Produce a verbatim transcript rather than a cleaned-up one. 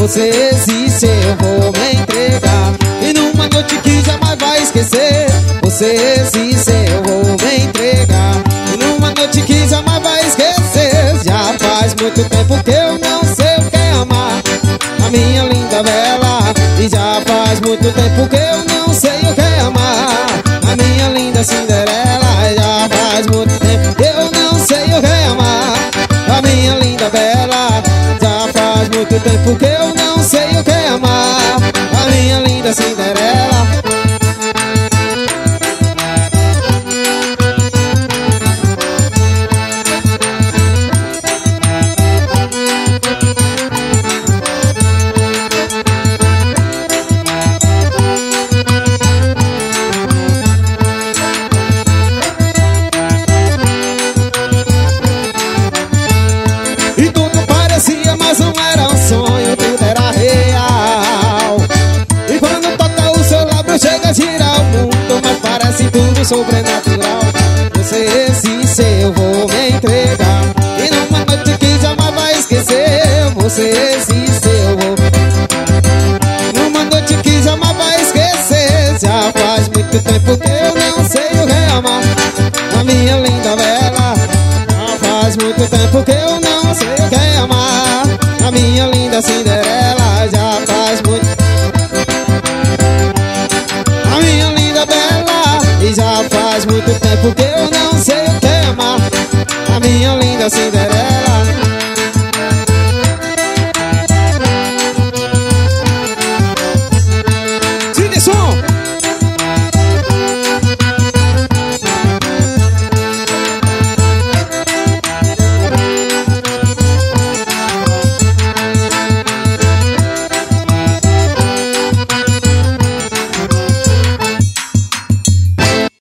você existe, eu vou me entregar. E numa noite que jamais vai esquecer, você existe, eu vou me entregar. E numa noite que jamais vai esquecer, já faz muito tempo que eu não sei o que é amar a minha linda Bela. E já faz muito tempo que eu não sei o que é amar a minha linda Cinderela. E já faz muito tempo que eu não sei o que é amar a minha linda Bela. Já faz muito tempo que eu não sei o que é amar a minha linda Cinderela. Mas não era um sonho, tudo era real. E quando toca o seu lábio chega a girar o mundo, mas parece tudo sobrenatural. Você existe, eu vou me entregar. E numa noite que jamais vai esquecer, você existe, eu vou. Numa noite que jamais vai esquecer, já faz muito tempo que eu não sei o que é amar a minha linda Bela. Já faz muito tempo que eu não sei o que é amar a minha linda Cinderela. Já faz muito a minha linda Bela. E já faz muito tempo que eu não sei o que é amar a minha linda Cinderela.